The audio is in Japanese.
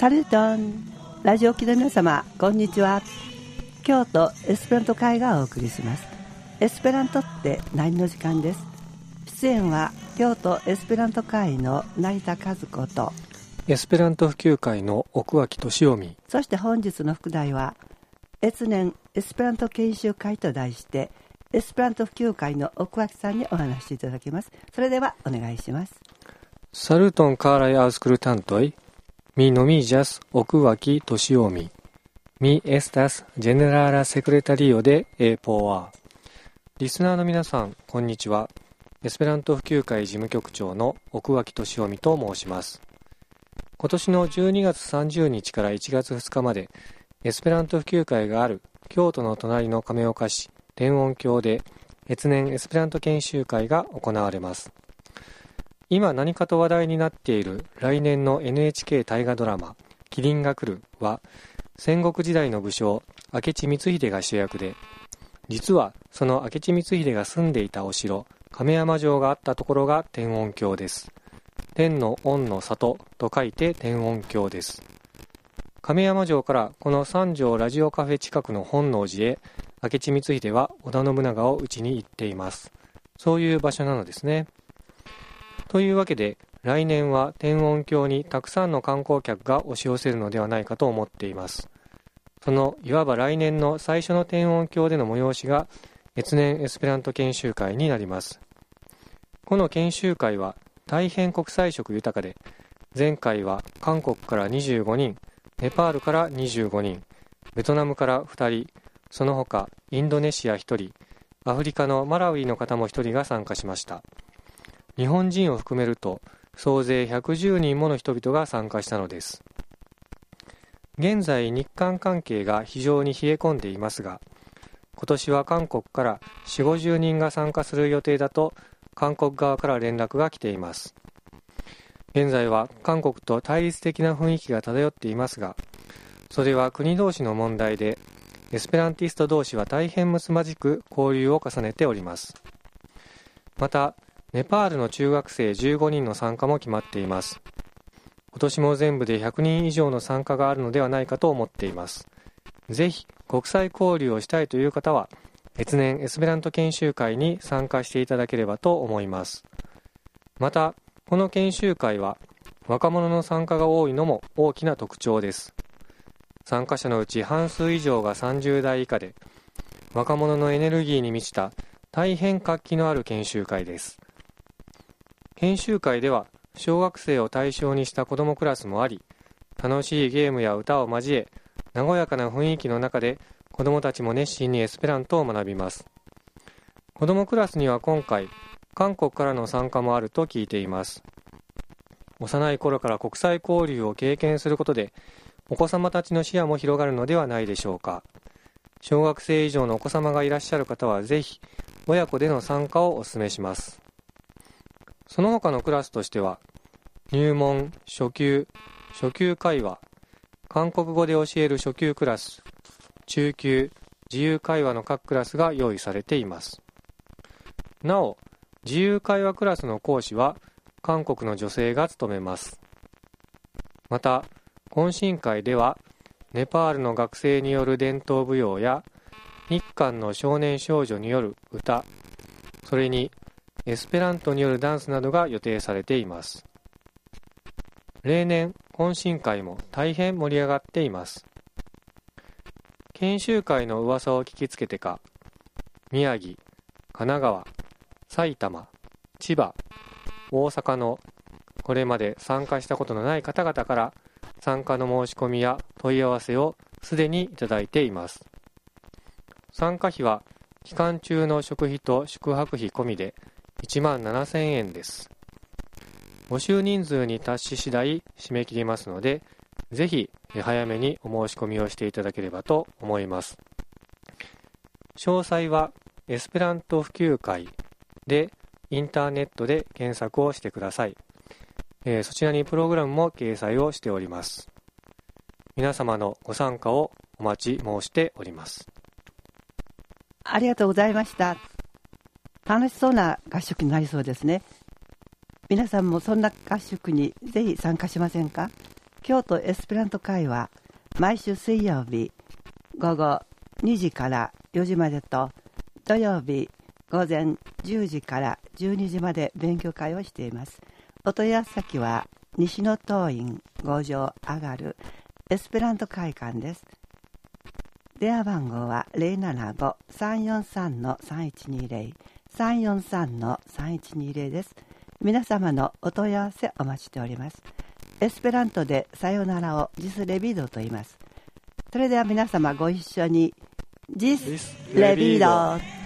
サルトンラジオ機の皆様、こんにちは。京都エスペラント会がお送りします。エスペラントって何の時間です。出演は京都エスペラント会の成田和子とエスペラント普及会の奥脇俊臣、 そして本日の副題は越年エスペラント研修会と題してエスペラント普及会の奥脇さんにお話しいただきます。それではお願いします。 サルトンカーライアウスクルタントイMi nomiĝas Okuwaki Toshiomi. Mi estas ĝenerala sekretario de EPOA. リスナーの皆さん、こんにちは。エスペラント普及会事務局長の奥脇俊臣と申します。今年の12月30日から1月2日まで、エスペラント普及会がある京都の隣の亀岡市天音峡で越年エスペラント研修会が行われます。今何かと話題になっている来年の NHK 大河ドラマ「麒麟が来る」は戦国時代の武将明智光秀が主役で、実はその明智光秀が住んでいたお城亀山城があったところが天音峡です。天の音の里と書いて天音峡です。亀山城からこの三条ラジオカフェ近くの本能寺へ明智光秀は織田信長を討ちに行っています。そういう場所なのですね。というわけで来年は天音峡にたくさんの観光客が押し寄せるのではないかと思っています。そのいわば来年の最初の天音峡での催しが越年エスペラント研修会になります。この研修会は大変国際色豊かで、前回は韓国から25人、ネパールから25人、ベトナムから2人、その他インドネシア1人、アフリカのマラウイの方も1人が参加しました。日本人を含めると総勢110人もの人々が参加したのです。現在日韓関係が非常に冷え込んでいますが、今年は韓国から4、50人が参加する予定だと韓国側から連絡が来ています。現在は韓国と対立的な雰囲気が漂っていますが、それは国同士の問題で、エスペランティスト同士は大変むつまじく交流を重ねております。またネパールの中学生15人の参加も決まっています。今年も全部で100人以上の参加があるのではないかと思っています。ぜひ国際交流をしたいという方は越年エスペラント研修会に参加していただければと思います。またこの研修会は若者の参加が多いのも大きな特徴です。参加者のうち半数以上が30代以下で、若者のエネルギーに満ちた大変活気のある研修会です。研修会では小学生を対象にした子どもクラスもあり、楽しいゲームや歌を交え和やかな雰囲気の中で子どもたちも熱心にエスペラントを学びます。子どもクラスには今回韓国からの参加もあると聞いています。幼い頃から国際交流を経験することでお子様たちの視野も広がるのではないでしょうか。小学生以上のお子様がいらっしゃる方はぜひ親子での参加をお勧めします。その他のクラスとしては、入門、初級会話、韓国語で教える初級クラス、中級、自由会話の各クラスが用意されています。なお、自由会話クラスの講師は韓国の女性が務めます。また、懇親会では、ネパールの学生による伝統舞踊や、日韓の少年少女による歌、それにエスペラントによるダンスなどが予定されています。例年、懇親会も大変盛り上がっています。研修会の噂を聞きつけてか、宮城、神奈川、埼玉、千葉、大阪のこれまで参加したことのない方々から参加の申し込みや問い合わせをすでにいただいています。参加費は期間中の食費と宿泊費込みで17,000円です。募集人数に達し次第締め切りますので、ぜひ早めにお申し込みをしていただければと思います。詳細はエスペラント普及会でインターネットで検索をしてください。そちらにプログラムも掲載をしております。皆様のご参加をお待ち申しております。 ありがとうございました。楽しそうな合宿になりそうですね。皆さんもそんな合宿にぜひ参加しませんか？ 京都エスペラント会は毎週水曜日午後2時から4時までと、土曜日午前10時から12時まで勉強会をしています。お問い合わせ先は西野東院5条上がるエスペラント会館です。電話番号は 075-343-3120 343-3120 です。皆様のお問い合わせお待ちしております。エスペラントでさよならをジスレビードと言います。それでは皆様ご一緒にジスレビード。